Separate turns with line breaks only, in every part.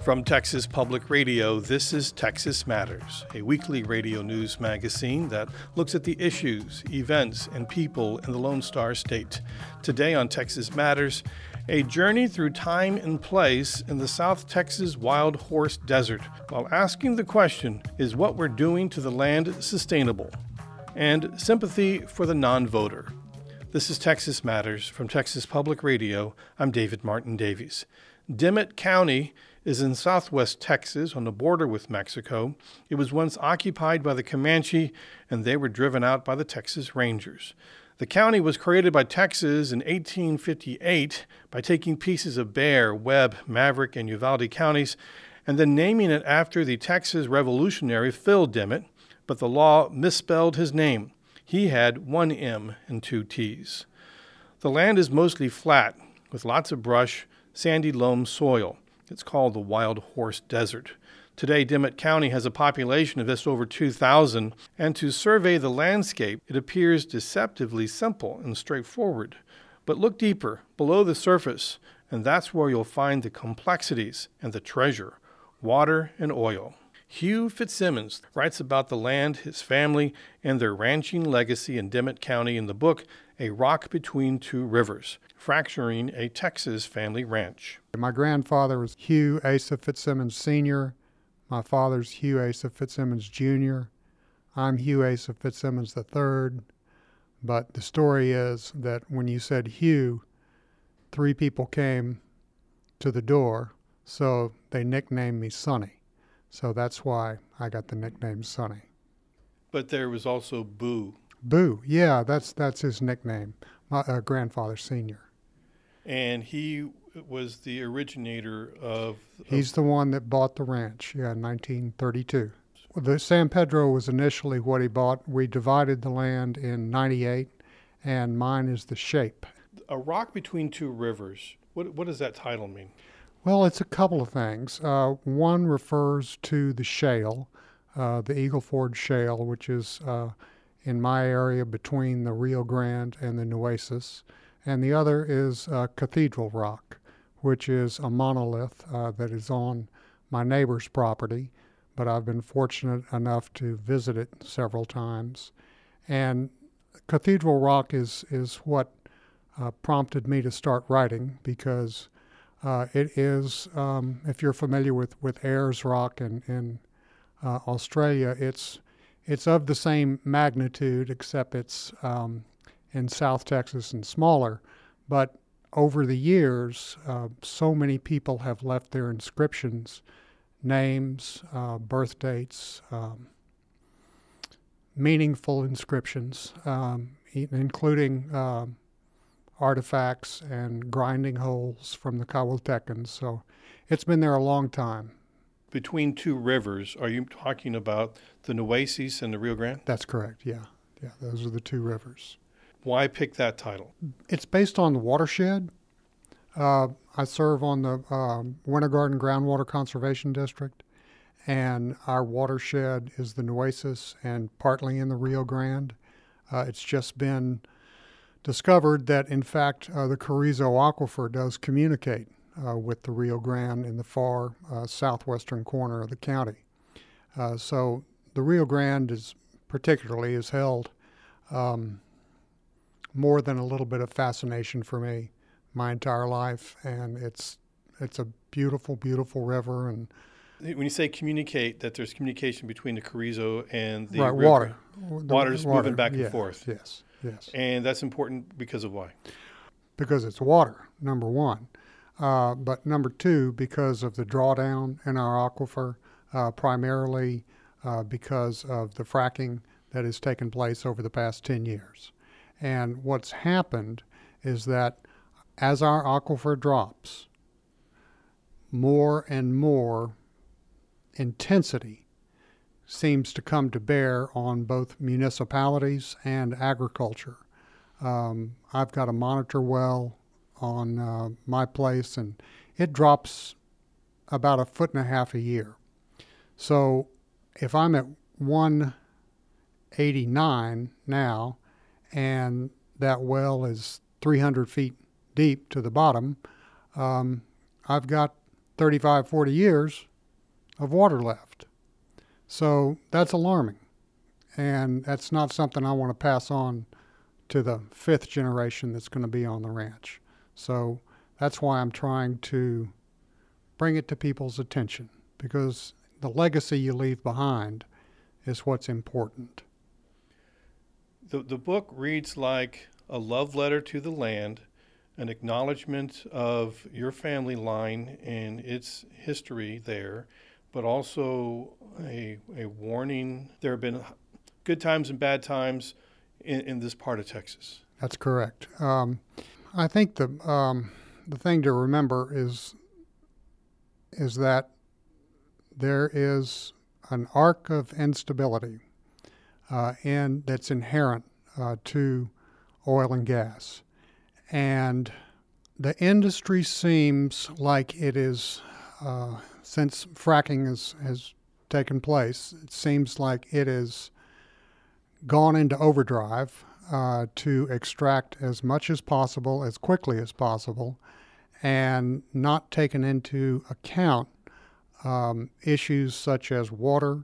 From Texas Public Radio, this is Texas Matters, a weekly radio news magazine that looks at the issues, events, and people in the Lone Star State. Today on Texas Matters, a journey through time and place in the South Texas Wild Horse Desert, while asking the question, is what we're doing to the land sustainable? And sympathy for the non-voter. This is Texas Matters from Texas Public Radio. I'm David Martin Davies. Dimmitt County is in southwest Texas on the border with Mexico. It was once occupied by the Comanche, and they were driven out by the Texas Rangers. The county was created by Texas in 1858 by taking pieces of Bexar, Webb, Maverick, and Uvalde counties, and then naming it after the Texas revolutionary Phil Dimmitt, but the law misspelled his name. He had one M and two T's. The land is mostly flat, with lots of brush, sandy loam soil. It's called the Wild Horse Desert. Today, Dimmitt County has a population of just over 2,000, and to survey the landscape, it appears deceptively simple and straightforward. But look deeper, below the surface, and that's where you'll find the complexities and the treasure, water and oil. Hugh Fitzsimmons writes about the land, his family, and their ranching legacy in Dimmitt County in the book, A Rock Between Two Rivers, Fracturing a Texas Family Ranch.
My grandfather was Hugh Asa Fitzsimmons Sr. My father's Hugh Asa Fitzsimmons Jr. I'm Hugh Asa Fitzsimmons III. But the story is that when you said Hugh, three people came to the door, so they nicknamed me Sonny. So that's why I got the nickname Sonny.
But there was also Boo.
Boo, yeah, that's his nickname, my grandfather Sr.
And he was the originator of...
He's the one that bought the ranch, in 1932. The San Pedro was initially what he bought. We divided the land in 98, and mine is the Shape.
A Rock Between Two Rivers. What does that title mean?
Well, it's a couple of things. One refers to the shale, the Eagle Ford Shale, which is in my area between the Rio Grande and the Nueces. And the other is Cathedral Rock, which is a monolith that is on my neighbor's property, but I've been fortunate enough to visit it several times. And Cathedral Rock is what prompted me to start writing, because it is, if you're familiar with Ayers Rock in Australia, it's of the same magnitude, except it's in South Texas and smaller. But over the years, so many people have left their inscriptions, names, birth dates, meaningful inscriptions, including artifacts and grinding holes from the Cahuiltecans. So it's been there a long time.
Between two rivers, are you talking about the Nueces and the Rio Grande?
That's correct, yeah. Yeah, those are the two rivers.
Why pick that title?
It's based on the watershed. I serve on the Winter Garden Groundwater Conservation District, and our watershed is the Nueces and partly in the Rio Grande. It's just been discovered that, in fact, the Carrizo Aquifer does communicate with the Rio Grande in the far southwestern corner of the county. So the Rio Grande is held more than a little bit of fascination for me my entire life, and it's a beautiful, beautiful river. And
when you say communicate, that there's communication between the Carrizo and the
right,
river.
Water.
Water's moving back and forth.
Yes.
And that's important because of why?
Because it's water, number one. But number two, because of the drawdown in our aquifer, primarily because of the fracking that has taken place over the past 10 years. And what's happened is that as our aquifer drops, more and more intensity seems to come to bear on both municipalities and agriculture. I've got a monitor well on my place, and it drops about 1.5 feet a year. So if I'm at 189 now, and that well is 300 feet deep to the bottom, I've got 35, 40 years of water left. So that's alarming. And that's not something I want to pass on to the fifth generation that's going to be on the ranch. So that's why I'm trying to bring it to people's attention, because the legacy you leave behind is what's important.
The book reads like a love letter to the land, an acknowledgement of your family line and its history there, but also a warning. There have been good times and bad times in this part of Texas.
That's correct. I think the thing to remember is that there is an arc of instability and that's inherent to oil and gas. And the industry seems like it is, since fracking has taken place, it seems like it has gone into overdrive to extract as much as possible, as quickly as possible, and not taken into account issues such as water,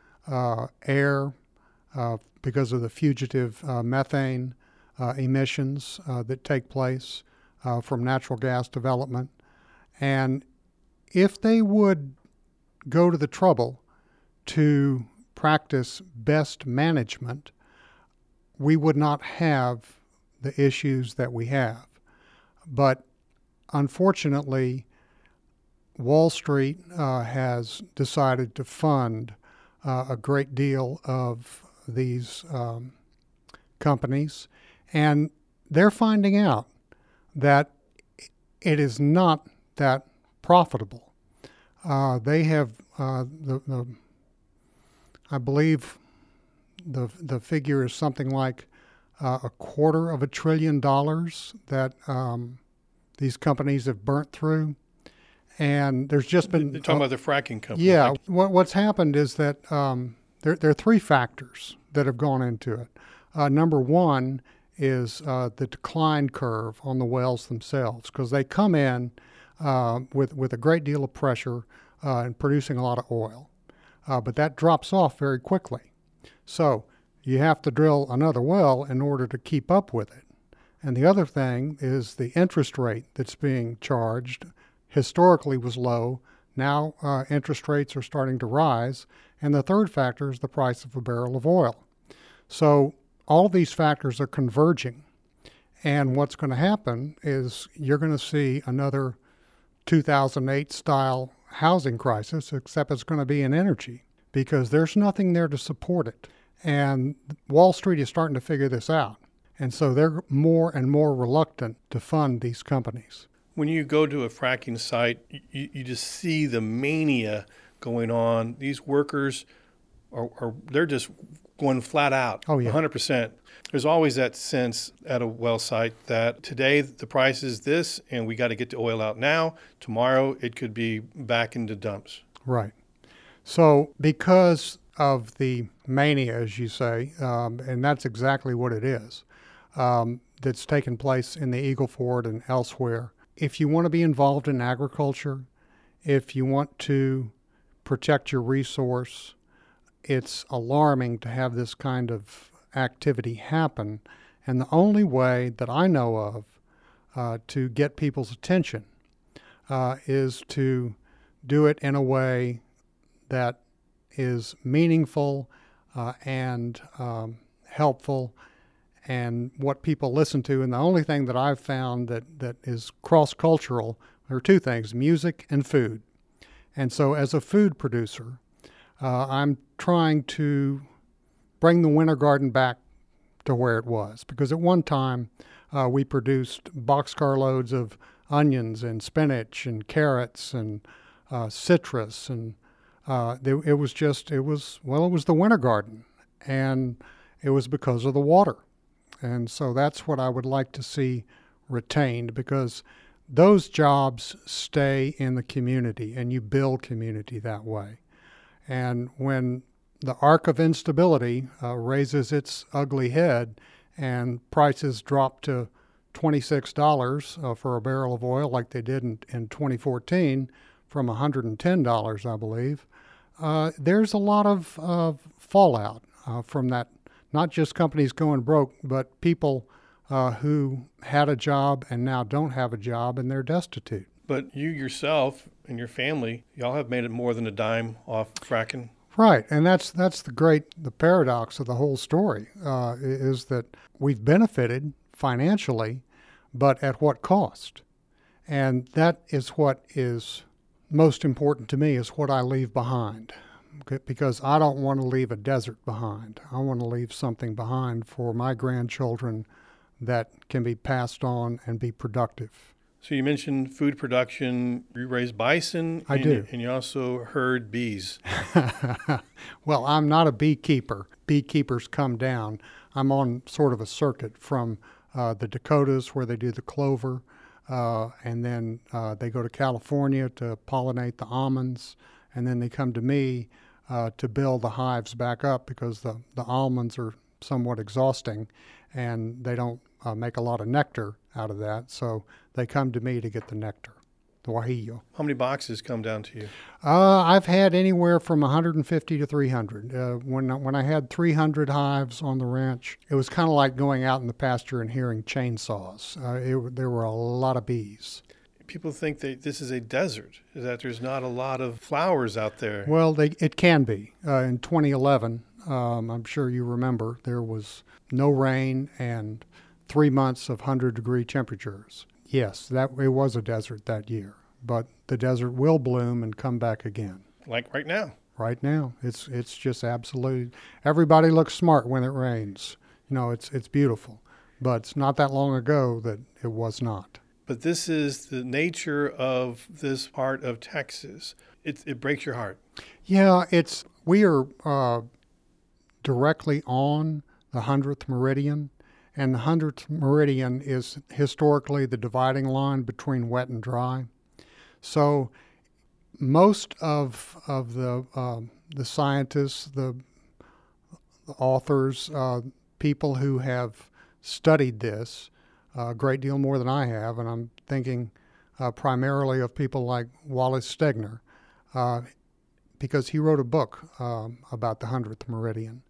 air, because of the fugitive methane emissions that take place from natural gas development. And if they would go to the trouble to practice best management, we would not have the issues that we have. But unfortunately, Wall Street has decided to fund a great deal of these companies, and they're finding out that it is not that profitable. They have I believe the figure is something like $250 billion that these companies have burnt through. And there's just been...
You're talking about the fracking company.
Yeah. What's happened is that there are three factors that have gone into it. Number one is the decline curve on the wells themselves, because they come in with a great deal of pressure and producing a lot of oil. But that drops off very quickly. So you have to drill another well in order to keep up with it. And the other thing is the interest rate that's being charged historically was low. Now interest rates are starting to rise. And the third factor is the price of a barrel of oil. So all of these factors are converging. And what's going to happen is you're going to see another 2008 style housing crisis, except it's going to be in energy, because there's nothing there to support it. And Wall Street is starting to figure this out. And so they're more and more reluctant to fund these companies.
When you go to a fracking site, you just see the mania going on. These workers they're just going flat out.
Oh, yeah.
100%. There's always that sense at a well site that today the price is this and we got to get the oil out now. Tomorrow it could be back into dumps.
Right. So because of the mania, as you say, and that's exactly what it is, that's taken place in the Eagle Ford and elsewhere. If you want to be involved in agriculture, if you want to protect your resource, it's alarming to have this kind of activity happen. And the only way that I know of to get people's attention is to do it in a way that is meaningful and helpful and what people listen to. And the only thing that I've found that is cross-cultural, there are two things, music and food. And so as a food producer, I'm trying to bring the Winter Garden back to where it was. Because at one time, we produced boxcar loads of onions and spinach and carrots and citrus. And it was the Winter Garden. And it was because of the water. And so that's what I would like to see retained, because those jobs stay in the community and you build community that way. And when the arc of instability raises its ugly head and prices drop to $26 for a barrel of oil like they did in 2014 from $110, I believe. There's a lot of fallout from that, not just companies going broke, but people who had a job and now don't have a job and they're destitute.
But you yourself and your family, y'all have made it more than a dime off fracking.
Right, and that's the paradox of the whole story, is that we've benefited financially, but at what cost? And that is what is most important to me, is what I leave behind, because I don't want to leave a desert behind. I want to leave something behind for my grandchildren that can be passed on and be productive.
So you mentioned food production. You raise bison.
I do.
And you also herd bees.
Well, I'm not a beekeeper. Beekeepers come down. I'm on sort of a circuit from the Dakotas, where they do the clover, and then they go to California to pollinate the almonds, and then they come to me to build the hives back up, because the almonds are somewhat exhausting, and they don't make a lot of nectar out of that, so they come to me to get the nectar, the guajillo.
How many boxes come down to you?
I've had anywhere from 150 to 300. When I had 300 hives on the ranch, it was kind of like going out in the pasture and hearing chainsaws. There were a lot of bees.
People think that this is a desert, that there's not a lot of flowers out there.
Well, it can be. In 2011, I'm sure you remember, there was no rain and 3 months of 100-degree temperatures. Yes, it was a desert that year, but the desert will bloom and come back again.
Like right now.
Right now, it's just absolutely. Everybody looks smart when it rains. It's beautiful, but it's not that long ago that it was not.
But this is the nature of this part of Texas. It breaks your heart.
Yeah, we are directly on the 100th meridian. And the 100th meridian is historically the dividing line between wet and dry. So most of the scientists, the authors, people who have studied this a great deal more than I have, and I'm thinking primarily of people like Wallace Stegner, because he wrote a book about the 100th meridian.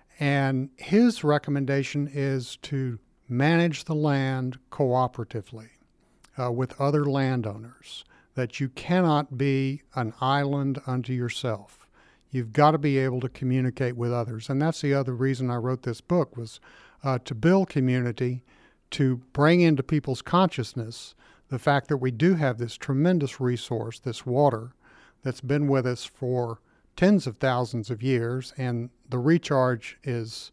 And his recommendation is to manage the land cooperatively with other landowners, that you cannot be an island unto yourself. You've got to be able to communicate with others. And that's the other reason I wrote this book, was to build community, to bring into people's consciousness the fact that we do have this tremendous resource, this water, that's been with us for tens of thousands of years, and the recharge is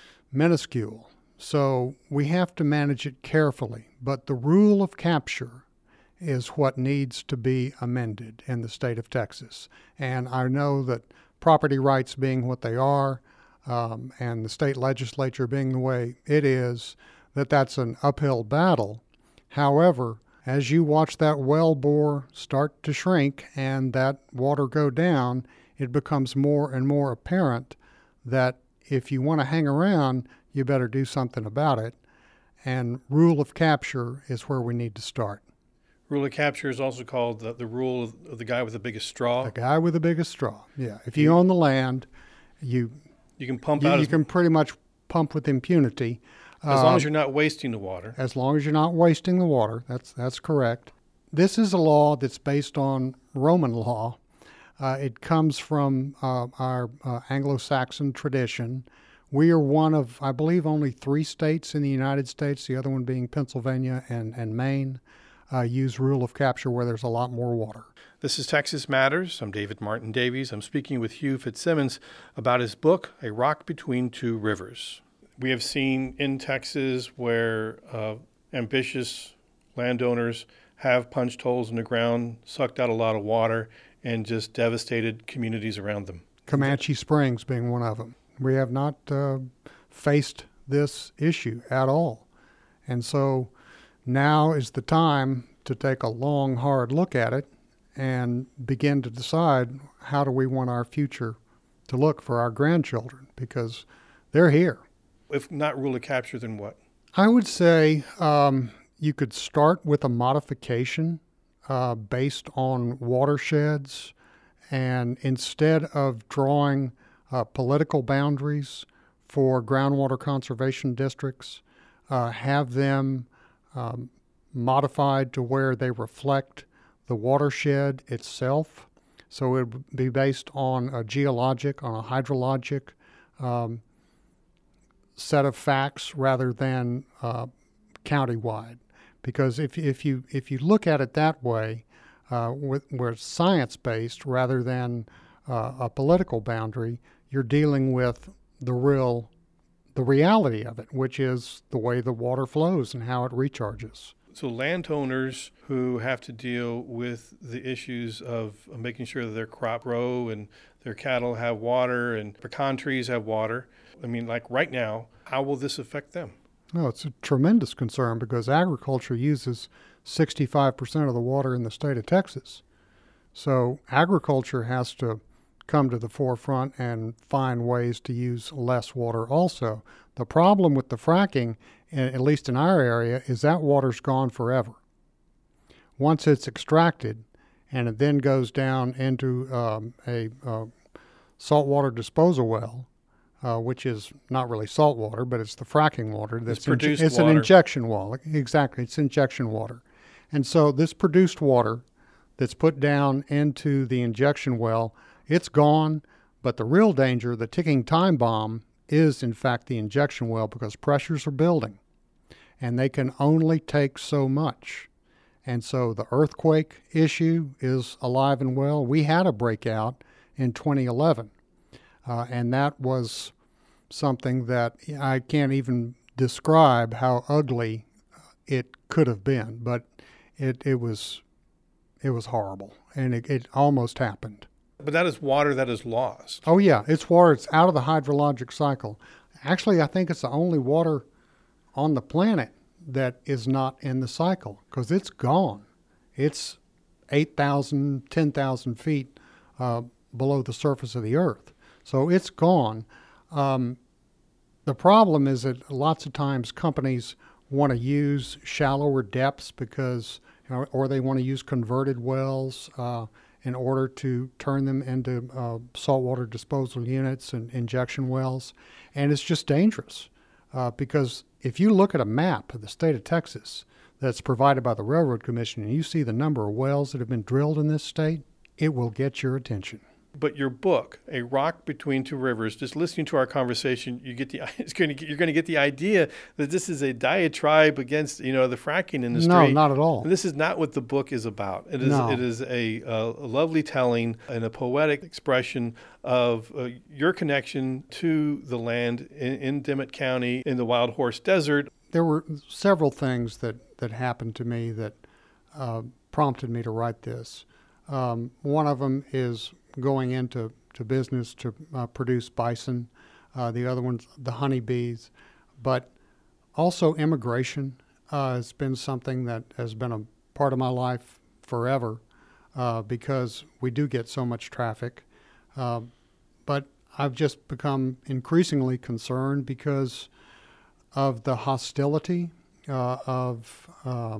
minuscule. So we have to manage it carefully. But the rule of capture is what needs to be amended in the state of Texas. And I know that property rights being what they are, and the state legislature being the way it is, that's an uphill battle. However, as you watch that well bore start to shrink and that water go down, it becomes more and more apparent that if you want to hang around, you better do something about it. And rule of capture is where we need to start.
Rule of capture is also called the rule of the guy with the biggest straw.
The guy with the biggest straw, yeah. If you own the land, you
can pump out.
You can pretty much pump with impunity.
As long as you're not wasting the water.
As long as you're not wasting the water, that's correct. This is a law that's based on Roman law. It comes from our Anglo-Saxon tradition. We are one of, I believe, only 3 states in the United States, the other one being Pennsylvania and Maine, use rule of capture where there's a lot more water.
This is Texas Matters. I'm David Martin Davies. I'm speaking with Hugh Fitzsimmons about his book, A Rock Between Two Rivers. We have seen in Texas where ambitious landowners have punched holes in the ground, sucked out a lot of water, and just devastated communities around them.
Comanche Springs being one of them. We have not faced this issue at all. And so now is the time to take a long, hard look at it and begin to decide, how do we want our future to look for our grandchildren, because they're here.
If not rule of capture, then what?
I would say you could start with a modification based on watersheds, and instead of drawing political boundaries for groundwater conservation districts, have them modified to where they reflect the watershed itself. So it would be based on a geologic, on a hydrologic set of facts rather than countywide. Because if you look at it that way, where it's science-based rather than a political boundary, you're dealing with the reality of it, which is the way the water flows and how it recharges.
So landowners who have to deal with the issues of making sure that their crop grow and their cattle have water and pecan trees have water, I mean, like right now, how will this affect them?
No, it's a tremendous concern because agriculture uses 65% of the water in the state of Texas. So agriculture has to come to the forefront and find ways to use less water also. The problem with the fracking, at least in our area, is that water's gone forever. Once it's extracted and it then goes down into a saltwater disposal well, which is not really salt water, but it's the fracking water.
It's produced
it's
water.
An injection well. Exactly, it's injection water. And so this produced water that's put down into the injection well, it's gone, but the real danger, the ticking time bomb, is in fact the injection well because pressures are building and they can only take so much. And so the earthquake issue is alive and well. We had a breakout in 2011, and that was something that I can't even describe how ugly it could have been, but it was horrible, and it almost happened.
But that is water that is lost.
Oh, yeah. It's water. It's out of the hydrologic cycle. Actually, I think it's the only water on the planet that is not in the cycle because it's gone. It's 8,000, 10,000 feet below the surface of the earth. So it's gone. The problem is that lots of times companies want to use shallower depths because, or they want to use converted wells in order to turn them into saltwater disposal units and injection wells. And it's just dangerous because if you look at a map of the state of Texas that's provided by the Railroad Commission and you see the number of wells that have been drilled in this state, it will get your attention.
But your book, A Rock Between Two Rivers, just listening to our conversation, you're going to get the idea that this is a diatribe against, the fracking industry.
No, not at all.
And this is not what the book is about. It is a lovely telling and a poetic expression of your connection to the land in Dimmitt County in the Wild Horse Desert.
There were several things that happened to me that prompted me to write this. One of them is going into business to produce bison. The other one's the honeybees. But also immigration has been something that has been a part of my life forever because we do get so much traffic. But I've just become increasingly concerned because of the hostility of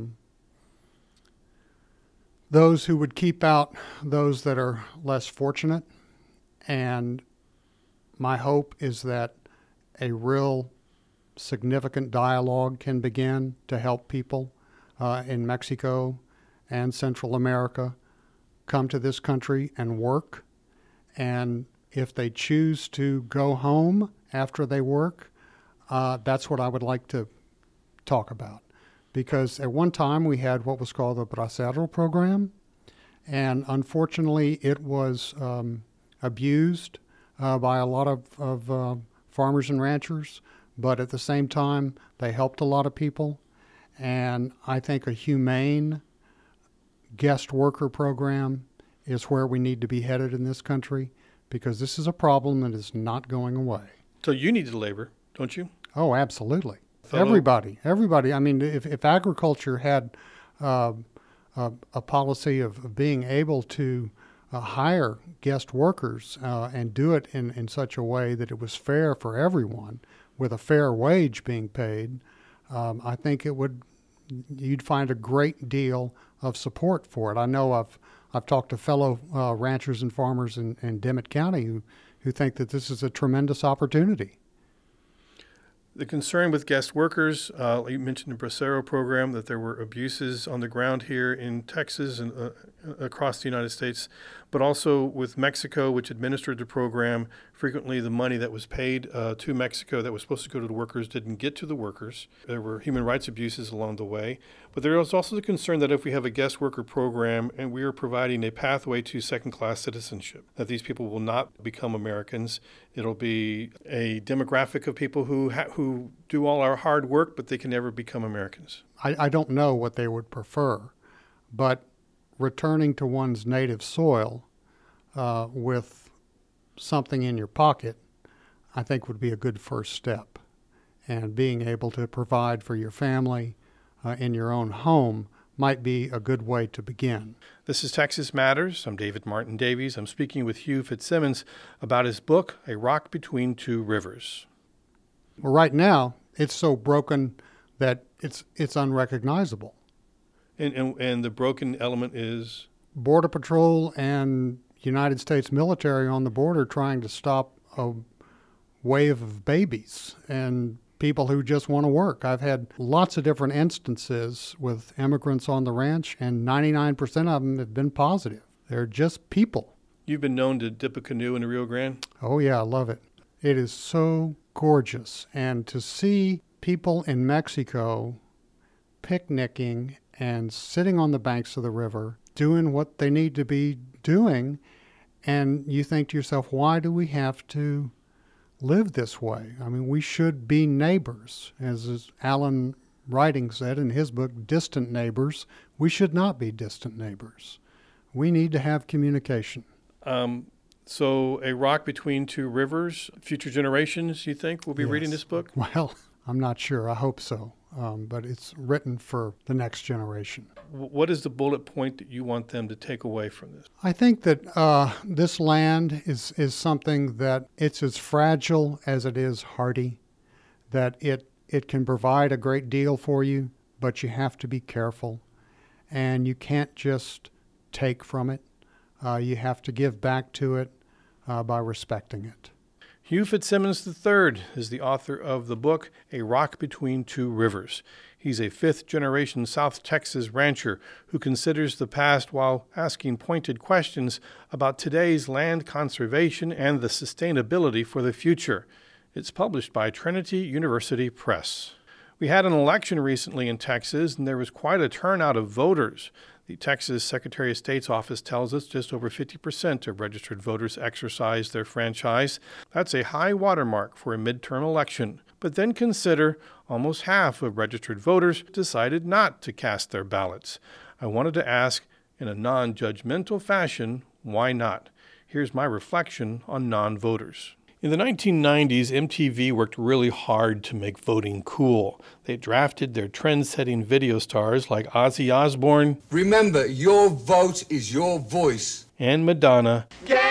those who would keep out those that are less fortunate. And my hope is that a real significant dialogue can begin to help people in Mexico and Central America come to this country and work. And if they choose to go home after they work, that's what I would like to talk about. Because at one time we had what was called the Bracero program, and unfortunately it was abused by a lot of farmers and ranchers, but at the same time they helped a lot of people. And I think a humane guest worker program is where we need to be headed in this country because this is a problem that is not going away.
So you need to labor, don't you?
Oh, absolutely. Everybody. I mean, if agriculture had a policy of being able to hire guest workers and do it in such a way that it was fair for everyone with a fair wage being paid, I think it would you'd find a great deal of support for it. I know I've talked to fellow ranchers and farmers in Dimmitt County who think that this is a tremendous opportunity.
The concern with guest workers, you mentioned the Bracero program, that there were abuses on the ground here in Texas and across the United States, but also with Mexico, which administered the program. Frequently, the money that was paid to Mexico that was supposed to go to the workers didn't get to the workers. There were human rights abuses along the way. But there was also the concern that if we have a guest worker program and we are providing a pathway to second-class citizenship, that these people will not become Americans. It'll be a demographic of people who do all our hard work, but they can never become Americans.
I don't know what they would prefer, but returning to one's native soil with something in your pocket, I think would be a good first step. And being able to provide for your family in your own home might be a good way to begin.
This is Texas Matters. I'm David Martin Davies. I'm speaking with Hugh Fitzsimmons about his book, A Rock Between Two Rivers.
Well, right now, it's so broken that it's unrecognizable.
And the broken element is?
Border Patrol and United States military on the border trying to stop a wave of babies and people who just want to work. I've had lots of different instances with immigrants on the ranch, and 99% of them have been positive. They're just people.
You've been known to dip a canoe in the Rio Grande?
Oh, yeah, I love it. It is so gorgeous. And to see people in Mexico picnicking and sitting on the banks of the river, doing what they need to be doing, and you think to yourself, why do we have to live this way? I mean, we should be neighbors. As Alan Writing said in his book, Distant Neighbors, we should not be distant neighbors. We need to have communication.
So A Rock Between Two Rivers, future generations, you think, will be reading this book?
Well, I'm not sure. I hope so. But it's written for the next generation.
What is the bullet point that you want them to take away from this?
I think that this land is something that it's as fragile as it is hardy, that it can provide a great deal for you, but you have to be careful. And you can't just take from it. You have to give back to it by respecting it.
Hugh Fitzsimmons III is the author of the book, A Rock Between Two Rivers. He's a fifth-generation South Texas rancher who considers the past while asking pointed questions about today's land conservation and the sustainability for the future. It's published by Trinity University Press. We had an election recently in Texas, and there was quite a turnout of voters. The Texas Secretary of State's office tells us just over 50% of registered voters exercised their franchise. That's a high watermark for a midterm election. But then consider almost half of registered voters decided not to cast their ballots. I wanted to ask, in a non-judgmental fashion, why not? Here's my reflection on non-voters. In the 1990s, MTV worked really hard to make voting cool. They drafted their trend-setting video stars like Ozzy Osbourne.
Remember, your vote is your voice.
And Madonna.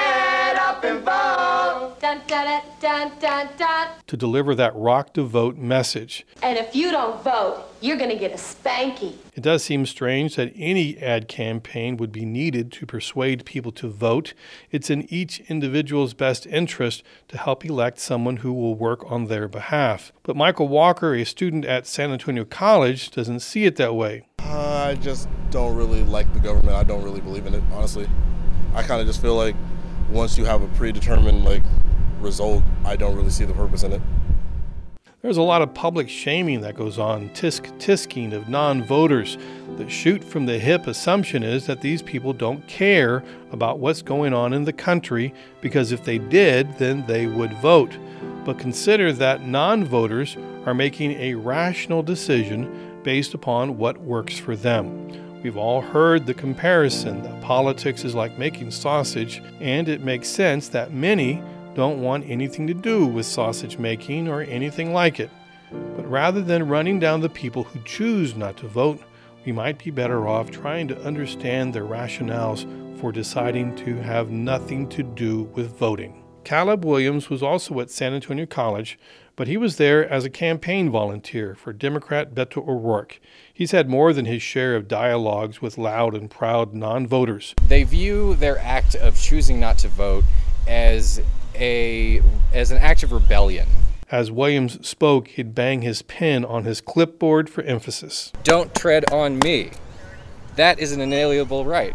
Get up and vote. Dun, dun, dun, dun, dun.
To deliver that rock to vote message.
And if you don't vote, you're going to get a spanky.
It does seem strange that any ad campaign would be needed to persuade people to vote. It's in each individual's best interest to help elect someone who will work on their behalf. But Michael Walker, a student at San Antonio College, doesn't see it that way.
I just don't really like the government. I don't really believe in it, honestly. I kind of just feel like once you have a predetermined result, I don't really see the purpose in it.
There's a lot of public shaming that goes on, tisk-tisking of non-voters. The shoot from the hip assumption is that these people don't care about what's going on in the country, because if they did, then they would vote. But consider that non-voters are making a rational decision based upon what works for them. We've all heard the comparison that politics is like making sausage, and it makes sense that many don't want anything to do with sausage making or anything like it. But rather than running down the people who choose not to vote, we might be better off trying to understand their rationales for deciding to have nothing to do with voting. Caleb Williams was also at San Antonio College, but he was there as a campaign volunteer for Democrat Beto O'Rourke. He's had more than his share of dialogues with loud and proud non-voters.
They view their act of choosing not to vote as an act of rebellion.
As Williams spoke, he'd bang his pen on his clipboard for emphasis.
Don't tread on me. That is an inalienable right.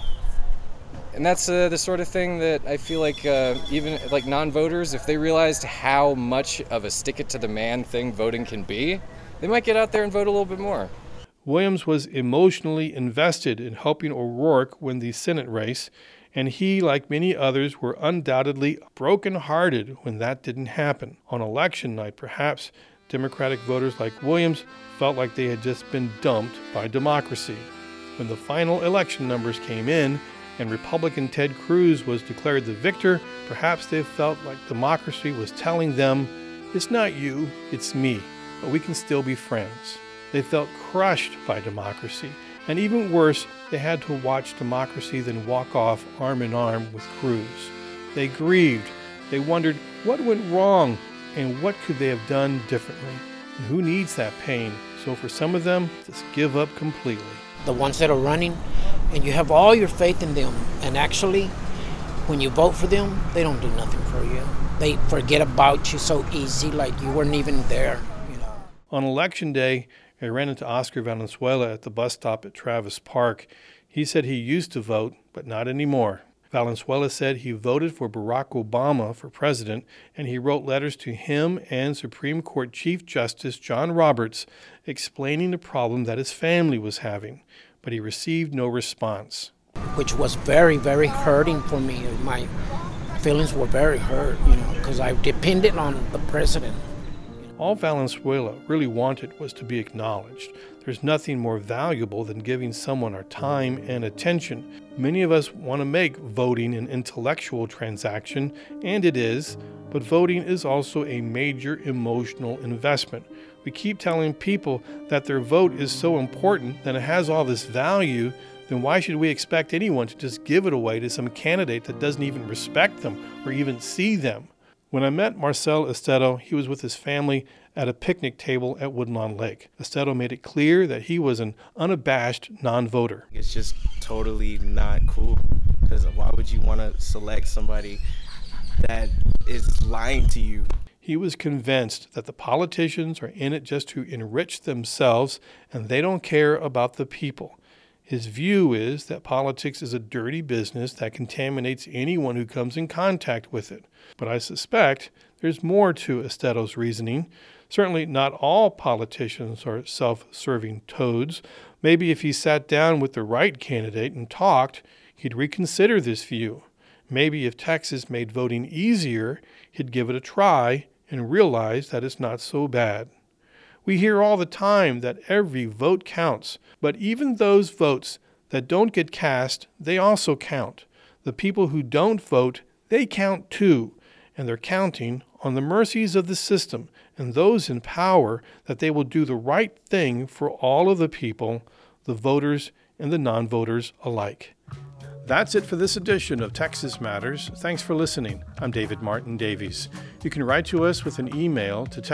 And that's the sort of thing that I feel like even like non-voters, if they realized how much of a stick-it-to-the-man thing voting can be, they might get out there and vote a little bit more.
Williams was emotionally invested in helping O'Rourke win the Senate race, and he, like many others, were undoubtedly broken-hearted when that didn't happen. On election night, perhaps, Democratic voters like Williams felt like they had just been dumped by democracy. When the final election numbers came in, and Republican Ted Cruz was declared the victor, perhaps they felt like democracy was telling them, it's not you, it's me, but we can still be friends. They felt crushed by democracy, and even worse, they had to watch democracy then walk off arm in arm with Cruz. They grieved, they wondered what went wrong, and what could they have done differently, and who needs that pain? So for some of them, just give up completely.
The ones that are running, and you have all your faith in them, and actually, when you vote for them, they don't do nothing for you. They forget about you so easy, like you weren't even there, you know.
On Election Day, I ran into Oscar Valenzuela at the bus stop at Travis Park. He said he used to vote, but not anymore. Valenzuela said he voted for Barack Obama for president, and he wrote letters to him and Supreme Court Chief Justice John Roberts explaining the problem that his family was having, but he received no response.
Which was very, very hurting for me. My feelings were very hurt, you know, because I depended on the president.
All Valenzuela really wanted was to be acknowledged. There's nothing more valuable than giving someone our time and attention. Many of us want to make voting an intellectual transaction, and it is, but voting is also a major emotional investment. We keep telling people that their vote is so important, that it has all this value, then why should we expect anyone to just give it away to some candidate that doesn't even respect them or even see them? When I met Marcel Estedo, he was with his family at a picnic table at Woodlawn Lake. Estedo made it clear that he was an unabashed non-voter.
It's just totally not cool, because why would you want to select somebody that is lying to you?
He was convinced that the politicians are in it just to enrich themselves, and they don't care about the people. His view is that politics is a dirty business that contaminates anyone who comes in contact with it. But I suspect there's more to Estedo's reasoning. Certainly not all politicians are self-serving toads. Maybe if he sat down with the right candidate and talked, he'd reconsider this view. Maybe if Texas made voting easier, he'd give it a try and realize that it's not so bad. We hear all the time that every vote counts, but even those votes that don't get cast, they also count. The people who don't vote, they count too, and they're counting on the mercies of the system and those in power that they will do the right thing for all of the people, the voters and the non-voters alike. That's it for this edition of Texas Matters. Thanks for listening. I'm David Martin Davies. You can write to us with an email to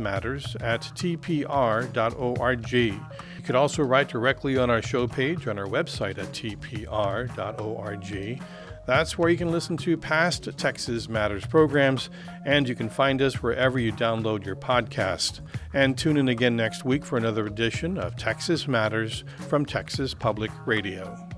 texasmatters@tpr.org. You could also write directly on our show page on our website at tpr.org. That's where you can listen to past Texas Matters programs, and you can find us wherever you download your podcast. And tune in again next week for another edition of Texas Matters from Texas Public Radio.